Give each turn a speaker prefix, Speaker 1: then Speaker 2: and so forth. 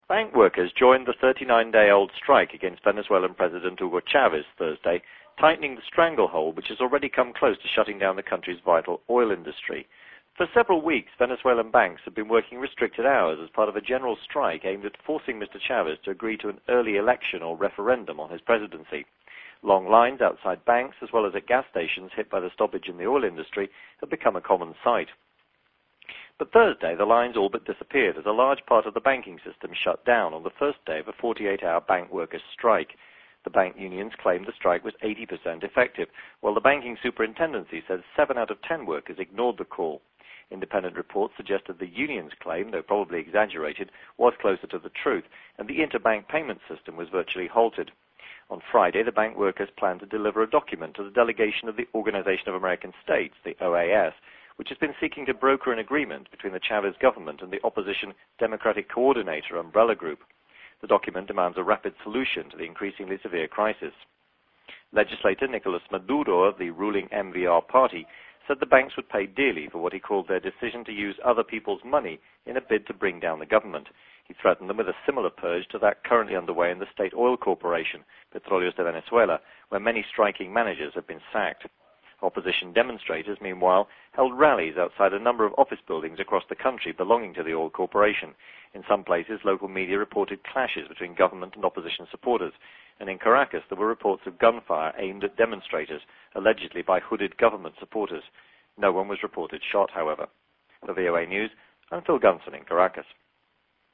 Speaker 1: Bank workers joined the 39-day-old strike against Venezuelan President Hugo Chavez Thursday, tightening the stranglehold which has already come close to shutting down the country's vital oil industry. For several weeks, Venezuelan banks have been working restricted hours as part of a general strike aimed at forcing Mr. Chavez to agree to an early election or referendum on his presidency. Long lines outside banks, as well as at gas stations hit by the stoppage in the oil industry, have become a common sight. But Thursday, the lines all but disappeared as a large part of the banking system shut down on the first day of a 48-hour bank workers' strike. The bank unions claimed the strike was 80% effective, while the banking superintendency says 7 out of 10 workers ignored the call. Independent reports suggested the union's claim, though probably exaggerated, was closer to the truth, and the interbank payment system was virtually halted. On Friday, the bank workers planned to deliver a document to the delegation of the Organization of American States, the OAS, which has been seeking to broker an agreement between the Chavez government and the opposition Democratic Coordinator umbrella group. The document demands a rapid solution to the increasingly severe crisis. Legislator Nicolas Maduro of the ruling MVR party said the banks would pay dearly for what he called their decision to use other people's money in a bid to bring down the government. He threatened them with a similar purge to that currently underway in the state oil corporation, Petróleos de Venezuela, where many striking managers have been sacked. Opposition demonstrators, meanwhile, held rallies outside a number of office buildings across the country belonging to the oil corporation. In some places, local media reported clashes between government and opposition supporters, and in Caracas there were reports of gunfire aimed at demonstrators, allegedly by hooded government supporters. No one was reported shot, however. For VOA News, I'm Phil Gunson in Caracas.